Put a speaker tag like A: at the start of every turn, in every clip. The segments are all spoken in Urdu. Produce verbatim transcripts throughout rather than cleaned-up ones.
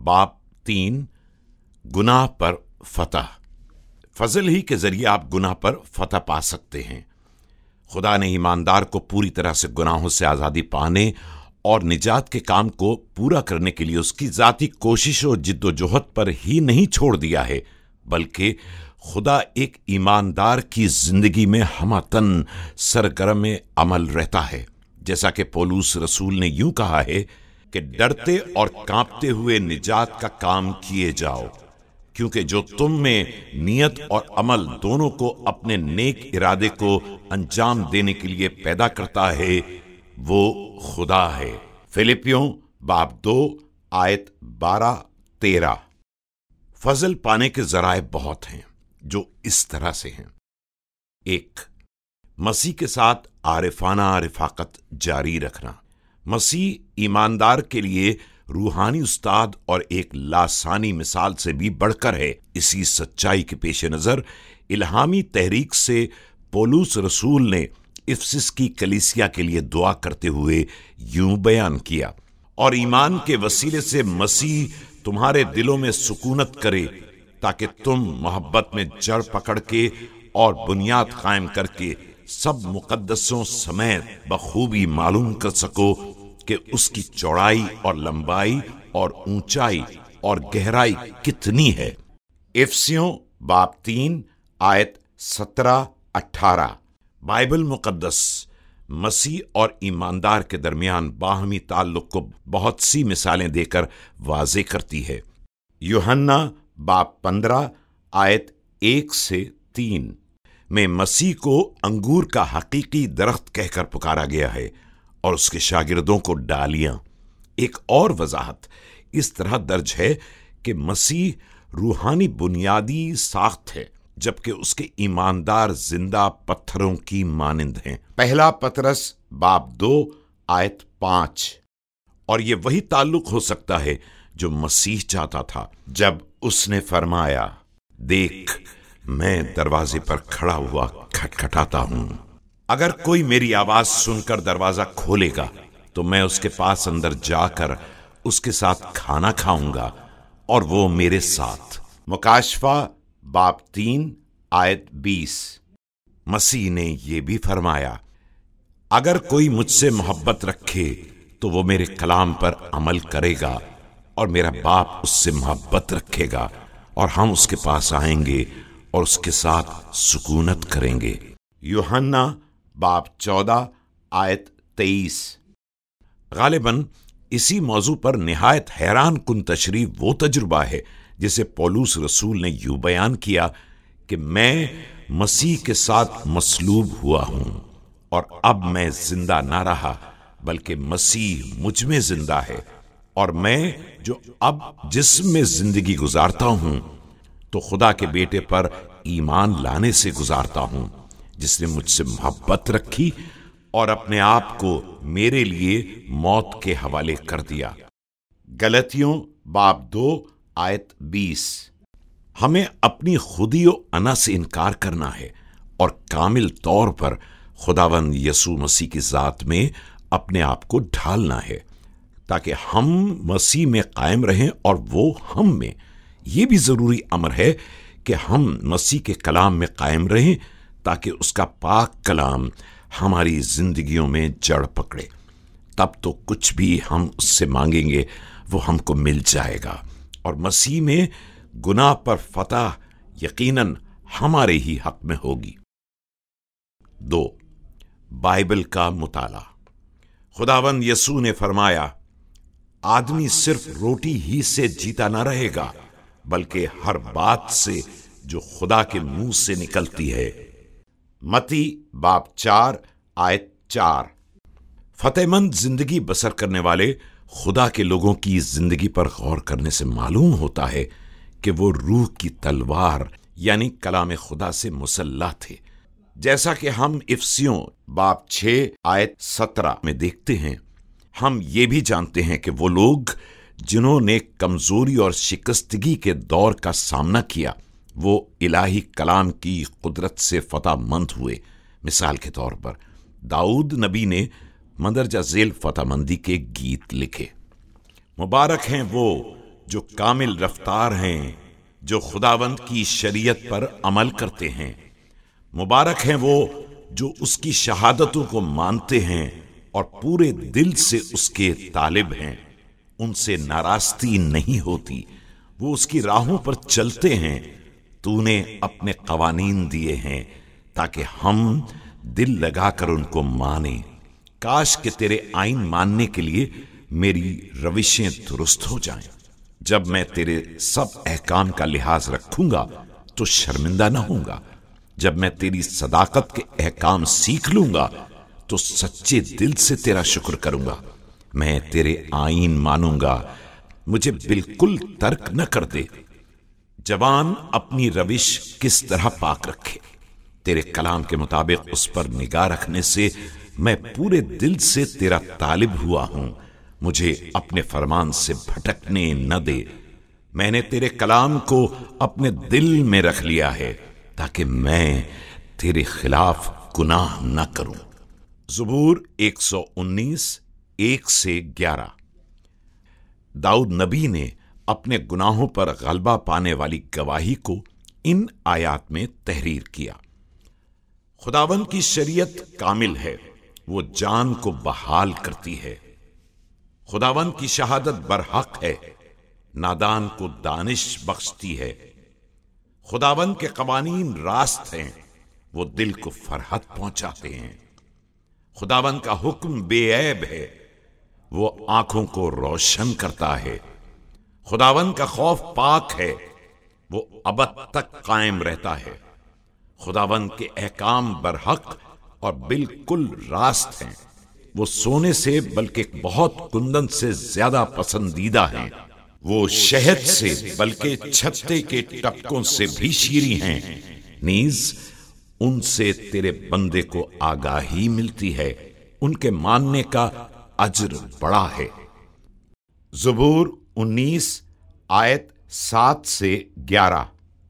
A: बाब तीन, गुनाह पर फतह। फजल ही के जरिए आप गुनाह पर फतह पा सकते हैं। खुदा ने ईमानदार को पूरी तरह से गुनाहों से आज़ादी पाने और निजात के काम को पूरा करने के लिए उसकी जाती कोशिश और जिद्दोजहद पर ही नहीं छोड़ दिया है, बल्कि खुदा एक ईमानदार की जिंदगी में हमतन सरगर्म अमल रहता है। जैसा कि पौलुस रसूल ने यूं कहा है कि डरते और कांपते हुए निजात का काम किए जाओ, क्योंकि जो तुम में नियत और अमल दोनों को अपने नेक इरादे को अंजाम देने के लिए पैदा करता है, वो खुदा है। फिलिपियों बाब दो आयत बारह तेरह। फजल पाने के जराए बहुत हैं जो इस तरह से हैं। एक, मसीह के साथ आरिफाना रिफाकत जारी रखना। मसीह ईमानदार के लिए रूहानी उस्ताद और एक लासानी मिसाल से भी बढ़कर है। इसी सच्चाई के पेश नजर इल्हामी तहरीक से पौलुस रसूल ने इफिसस की कलीसिया के लिए दुआ करते हुए यूं बयान किया, और ईमान के वसीले से मसीह तुम्हारे दिलों में सुकूनत करे, ताकि तुम मोहब्बत में जड़ पकड़ के और बुनियाद कायम करके सब मुकद्दसों समेत बखूबी मालूम कर सको कि उसकी चौड़ाई और लंबाई और ऊंचाई और गहराई कितनी है। इफिसियों बाब तीन आयत सत्रह अठारह। बाइबल मुकद्दस मसीह और ईमानदार के दरमियान बाहमी ताल्लुक को बहुत सी मिसालें देकर वाज़े करती है। यूहन्ना बाब पंद्रह आयत एक से तीन में मसीह को अंगूर का हकीकी दरख्त कहकर पुकारा गया है और उसके शागिर्दों को डालियां। एक और वजाहत इस तरह दर्ज है कि मसीह रूहानी बुनियादी साख्त है, जबकि उसके ईमानदार जिंदा पत्थरों की मानिंद हैं। पहला पतरस बाब दो आयत पांच। और ये वही ताल्लुक हो सकता है जो मसीह चाहता था जब उसने फरमाया, देख मैं दरवाजे पर खड़ा हुआ खटखटाता हूं। अगर कोई मेरी आवाज सुनकर दरवाजा खोलेगा तो मैं उसके पास अंदर जाकर उसके साथ खाना खाऊंगा और वो मेरे साथ। मुकाशफा बाब तीन आयत बीस। मसीह ने यह भी फरमाया, अगर कोई मुझसे मोहब्बत रखे तो वो मेरे कलाम पर अमल करेगा और मेरा बाप उससे मोहब्बत रखेगा और हम उसके पास आएंगे और उसके साथ सुकूनत करेंगे। यूहन्ना बाब चौदह आयत तेईस। गालिबन इसी मौजू पर निहायत हैरान कुन तशरीह वो तजुर्बा है जिसे पौलुस रसूल ने यूं बयान किया कि मैं मसीह के साथ मसलूब हुआ हूं और अब मैं जिंदा ना रहा बल्कि मसीह मुझ में जिंदा है, और मैं जो अब जिस्म में जिंदगी गुजारता हूं तो खुदा के बेटे पर ईमान लाने से गुजारता हूं, जिसने मुझसे मोहब्बत रखी और अपने आप को मेरे लिए मौत के हवाले कर दिया। गलतियों बाब दो आयत बीस। हमें अपनी खुदी व अना से इनकार करना है और कामिल तौर पर खुदावंद यसू मसीह की जात में अपने आप को ढालना है, ताकि हम मसीह में कायम रहें और वो हम में। ये भी जरूरी अमर है कि हम मसीह के कलाम में कायम रहें, ताकि उसका पाक कलाम हमारी जिंदगियों में जड़ पकड़े। तब तो कुछ भी हम उससे मांगेंगे वो हमको मिल जाएगा, और मसीह में गुनाह पर फतह यकीनन हमारे ही हक में होगी। दो, बाइबल का मुताला। खुदावंद यसू ने फरमाया, आदमी सिर्फ रोटी ही से जीता ना रहेगा, बल्कि हर बात से जो खुदा के मुंह से निकलती है। मती बाब चार आयत चार। फतेहमंद जिंदगी बसर करने वाले खुदा के लोगों की जिंदगी पर गौर करने से मालूम होता है कि वो रूह की तलवार यानी कलाम खुदा से मुसल्लह थे। जैसा कि हम इफिसियों बाब छह आयत सत्रह में देखते हैं, हम ये भी जानते हैं कि वो लोग जिन्होंने कमजोरी और शिकस्तगी के दौर का सामना किया, वो इलाही कलाम की कुदरत से फतहमंद हुए। मिसाल के तौर पर दाऊद नबी ने मंदरजा झेल फतहमंदी के गीत लिखे। मुबारक हैं वो جو کامل رفتار ہیں، جو خداوند کی شریعت پر عمل کرتے ہیں۔ مبارک ہیں وہ جو اس کی شہادتوں کو مانتے ہیں اور پورے دل سے اس کے طالب ہیں۔ ان سے ناراستی نہیں ہوتی، وہ اس کی راہوں پر چلتے ہیں۔ تو نے اپنے قوانین دیے ہیں تاکہ ہم دل لگا کر ان کو مانیں۔ کاش کہ تیرے آئین ماننے کے لیے میری روشیں درست ہو جائیں۔ جب میں تیرے سب احکام کا لحاظ رکھوں گا تو شرمندہ نہ ہوں گا۔ جب میں تیری صداقت کے احکام سیکھ لوں گا تو سچے دل سے تیرا شکر کروں گا۔ میں تیرے آئین مانوں گا، مجھے بالکل ترک نہ کر دے۔ جوان اپنی روش کس طرح پاک رکھے، تیرے کلام کے مطابق اس پر نگاہ رکھنے سے میں پورے دل سے تیرا طالب ہوا ہوں۔ مجھے اپنے فرمان سے بھٹکنے نہ دے۔ میں نے تیرے کلام کو اپنے دل میں رکھ لیا ہے تاکہ میں تیرے خلاف گناہ نہ کروں۔ زبور ایک سو انیس ایک سے گیارہ۔ داؤد نبی نے اپنے گناہوں پر غلبہ پانے والی گواہی کو ان آیات میں تحریر کیا۔ خداوند کی شریعت کامل ہے، وہ جان کو بحال کرتی ہے۔ خداوند کی شہادت برحق ہے، نادان کو دانش بخشتی ہے۔ خداوند کے قوانین راست ہیں، وہ دل کو فرحت پہنچاتے ہیں۔ خداوند کا حکم بے عیب ہے، وہ آنکھوں کو روشن کرتا ہے۔ خداوند کا خوف پاک ہے، وہ ابد تک قائم رہتا ہے۔ خداوند کے احکام برحق اور بالکل راست ہیں، وہ سونے سے بلکہ بہت کندن سے زیادہ پسندیدہ ہیں۔ وہ شہد سے بلکہ چھتے کے ٹپکوں سے بھی شیریں ہیں، نیز ان سے تیرے بندے کو آگاہی ملتی ہے، ان کے ماننے کا اجر بڑا ہے۔ زبور انیس آیت سات سے گیارہ۔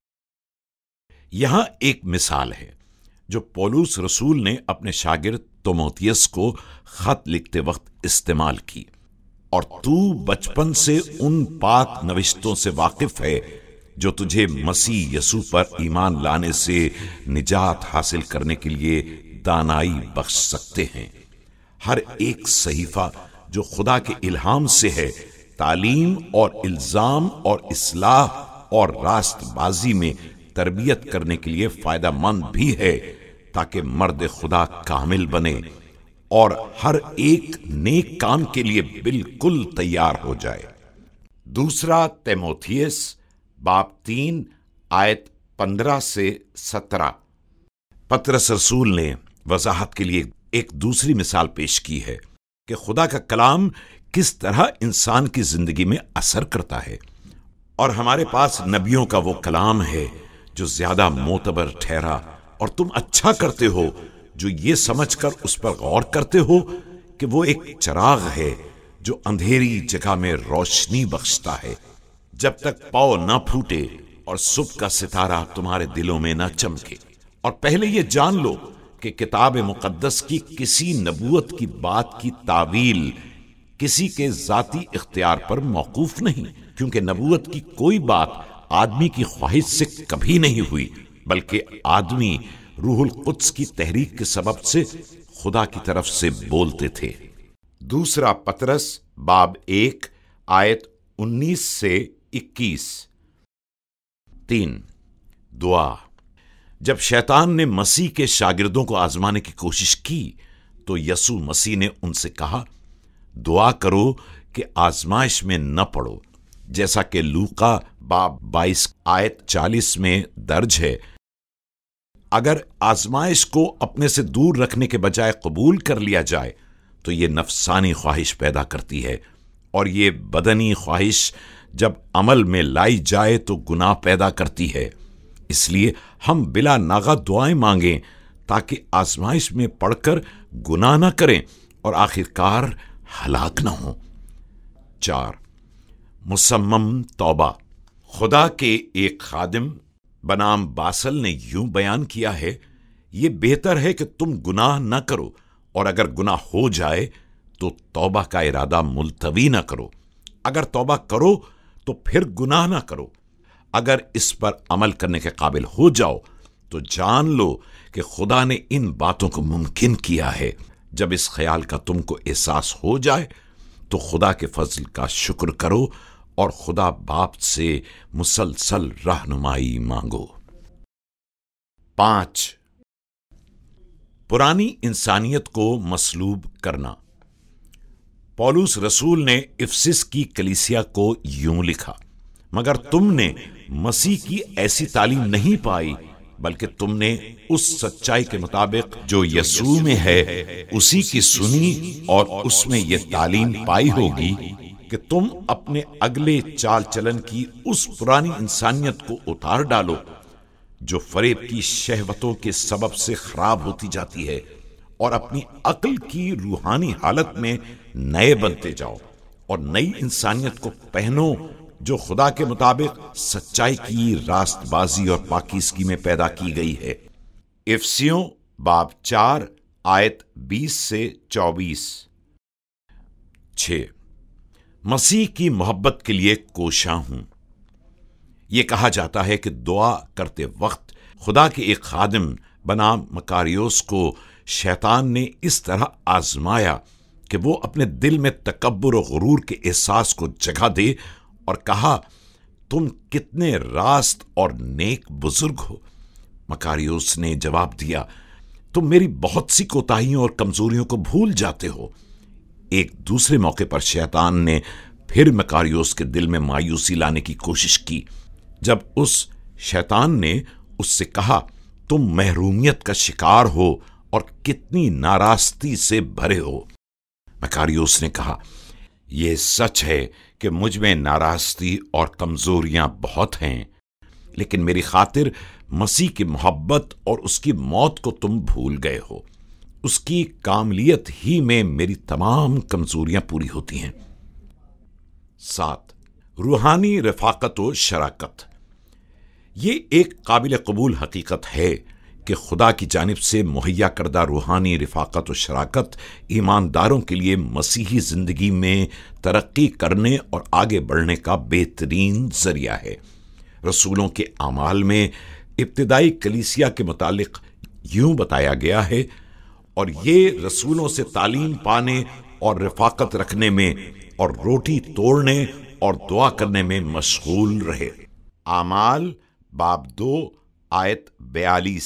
A: یہاں ایک مثال ہے جو پولس رسول نے اپنے شاگرد تیموتھیوس کو خط لکھتے وقت استعمال کی۔ اور تو بچپن سے ان پاک نوشتوں سے واقف ہے جو تجھے مسیح یسوع پر ایمان لانے سے نجات حاصل کرنے کے لیے دانائی بخش سکتے ہیں۔ ہر ایک صحیفہ جو خدا کے الہام سے ہے، تعلیم اور الزام اور اصلاح اور راست بازی میں تربیت کرنے کے لیے فائدہ مند بھی ہے، تاکہ مرد خدا کامل بنے اور ہر ایک نیک کام کے لیے بالکل تیار ہو جائے۔ دوسرا تیموتھیوس باب تین آیت پندرہ سے سترہ۔ پطرس رسول نے وضاحت کے لیے ایک دوسری مثال پیش کی ہے کہ خدا کا کلام کس طرح انسان کی زندگی میں اثر کرتا ہے، اور ہمارے پاس نبیوں کا وہ کلام ہے جو زیادہ معتبر ٹھہرا، اور تم اچھا کرتے ہو جو یہ سمجھ کر اس پر غور کرتے ہو کہ وہ ایک چراغ ہے جو اندھیری جگہ میں روشنی بخشتا ہے، جب تک پاؤ نہ پھوٹے اور صبح کا ستارہ تمہارے دلوں میں نہ چمکے۔ اور پہلے یہ جان لو کہ کتاب مقدس کی کسی نبوت کی بات کی تعویل کسی کے ذاتی اختیار پر موقوف نہیں، کیونکہ نبوت کی کوئی بات آدمی کی خواہش سے کبھی نہیں ہوئی، بلکہ آدمی روح القدس کی تحریک کے سبب سے خدا کی طرف سے بولتے تھے۔ دوسرا پطرس باب ایک آیت انیس سے اکیس۔ تین، دعا۔ جب شیطان نے مسیح کے شاگردوں کو آزمانے کی کوشش کی تو یسوع مسیح نے ان سے کہا، دعا کرو کہ آزمائش میں نہ پڑو، جیسا کہ لوقا باب بائیس آیت چالیس میں درج ہے۔ اگر آزمائش کو اپنے سے دور رکھنے کے بجائے قبول کر لیا جائے تو یہ نفسانی خواہش پیدا کرتی ہے، اور یہ بدنی خواہش جب عمل میں لائی جائے تو گناہ پیدا کرتی ہے۔ اس لیے ہم بلا ناغہ دعائیں مانگیں تاکہ آزمائش میں پڑھ کر گناہ نہ کریں اور آخرکار ہلاک نہ ہوں۔ چار، مصمم توبہ۔ خدا کے ایک خادم بنام باسل نے یوں بیان کیا ہے، یہ بہتر ہے کہ تم گناہ نہ کرو، اور اگر گناہ ہو جائے تو توبہ کا ارادہ ملتوی نہ کرو۔ اگر توبہ کرو تو پھر گناہ نہ کرو۔ اگر اس پر عمل کرنے کے قابل ہو جاؤ تو جان لو کہ خدا نے ان باتوں کو ممکن کیا ہے۔ جب اس خیال کا تم کو احساس ہو جائے تو خدا کے فضل کا شکر کرو اور خدا باپ سے مسلسل رہنمائی مانگو۔ پانچ، پرانی انسانیت کو مصلوب کرنا۔ پولس رسول نے افسس کی کلیسیا کو یوں لکھا، مگر تم نے مسیح کی ایسی تعلیم نہیں پائی، بلکہ تم نے اس سچائی کے مطابق جو یسوع میں ہے اسی کی سنی اور اس میں یہ تعلیم پائی ہوگی کہ تم اپنے اگلے چال چلن کی اس پرانی انسانیت کو اتار ڈالو جو فریب کی شہوتوں کے سبب سے خراب ہوتی جاتی ہے، اور اپنی عقل کی روحانی حالت میں نئے بنتے جاؤ اور نئی انسانیت کو پہنو جو خدا کے مطابق سچائی کی راست بازی اور پاکیزگی میں پیدا کی گئی ہے۔ افسیوں باب چار آیت بیس سے چوبیس۔ چھ، مسیح کی محبت کے لیے کوشاں ہوں۔ یہ کہا جاتا ہے کہ دعا کرتے وقت خدا کے ایک خادم بنام مکاریوس کو شیطان نے اس طرح آزمایا کہ وہ اپنے دل میں تکبر و غرور کے احساس کو جگہ دے اور کہا، تم کتنے راست اور نیک بزرگ ہو۔ مکاریوس نے جواب دیا، تم میری بہت سی کوتاہیوں اور کمزوریوں کو بھول جاتے ہو۔ ایک دوسرے موقع پر شیطان نے پھر مکاریوس کے دل میں مایوسی لانے کی کوشش کی، جب اس شیطان نے اس سے کہا، تم محرومیت کا شکار ہو اور کتنی ناراستی سے بھرے ہو۔ مکاریوس نے کہا، یہ سچ ہے کہ مجھ میں ناراستی اور کمزوریاں بہت ہیں، لیکن میری خاطر مسیح کی محبت اور اس کی موت کو تم بھول گئے ہو۔ اس کی کاملیت ہی میں میری تمام کمزوریاں پوری ہوتی ہیں۔ سات، روحانی رفاقت و شراکت۔ یہ ایک قابل قبول حقیقت ہے کہ خدا کی جانب سے مہیا کردہ روحانی رفاقت و شراکت ایمانداروں کے لیے مسیحی زندگی میں ترقی کرنے اور آگے بڑھنے کا بہترین ذریعہ ہے۔ رسولوں کے اعمال میں ابتدائی کلیسیا کے متعلق یوں بتایا گیا ہے، اور یہ رسولوں سے تعلیم پانے اور رفاقت رکھنے میں اور روٹی توڑنے اور دعا کرنے میں مشغول رہے۔ اعمال باب دو آیت بیالیس۔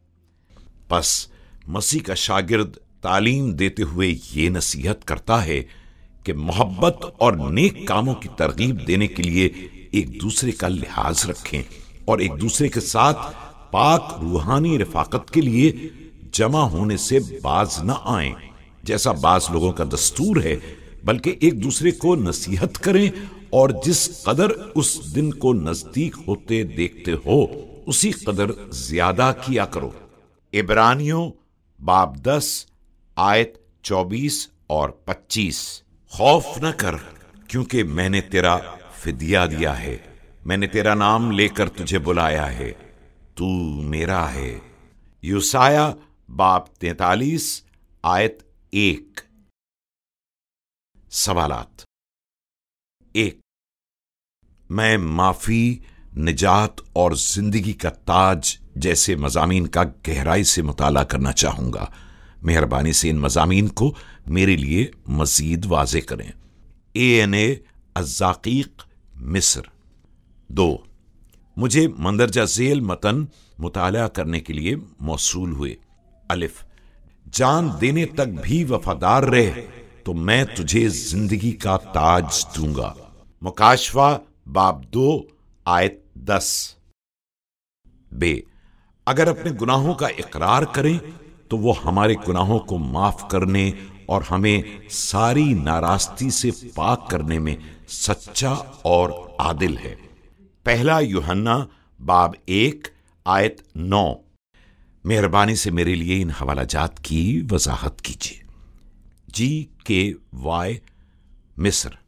A: پس مسیح کا شاگرد تعلیم دیتے ہوئے یہ نصیحت کرتا ہے کہ محبت اور نیک کاموں کی ترغیب دینے کے لیے ایک دوسرے کا لحاظ رکھیں اور ایک دوسرے کے ساتھ پاک روحانی رفاقت کے لیے جمع ہونے سے باز نہ آئیں، جیسا بعض لوگوں کا دستور ہے، بلکہ ایک دوسرے کو نصیحت کریں، اور جس قدر اس دن کو نزدیک ہوتے دیکھتے ہو اسی قدر زیادہ کیا کرو۔ عبرانیوں باب دس آیت چوبیس اور پچیس۔ خوف نہ کر، کیونکہ میں نے تیرا فدیہ دیا ہے، میں نے تیرا نام لے کر تجھے بلایا ہے، تو میرا ہے۔ یوسایہ باب تینتالیس آیت ایک۔ سوالات۔ ایک، میں معافی، نجات اور زندگی کا تاج جیسے مضامین کا گہرائی سے مطالعہ کرنا چاہوں گا۔ مہربانی سے ان مضامین کو میرے لیے مزید واضح کریں۔ اے این اے الزاقیق، مصر۔ دو، مجھے مندرجہ ذیل متن مطالعہ کرنے کے لیے موصول ہوئے۔ الف، جان دینے تک بھی وفادار رہ تو میں تجھے زندگی کا تاج دوں گا۔ مکاشفہ باب دو آیت دس۔ بے، اگر اپنے گناہوں کا اقرار کریں تو وہ ہمارے گناہوں کو معاف کرنے اور ہمیں ساری ناراستی سے پاک کرنے میں سچا اور عادل ہے۔ پہلا یوحنا باب ایک آیت نو۔ مہربانی سے میرے لیے ان حوالہ جات کی وضاحت کیجیے۔ جی کے وائے، مصر۔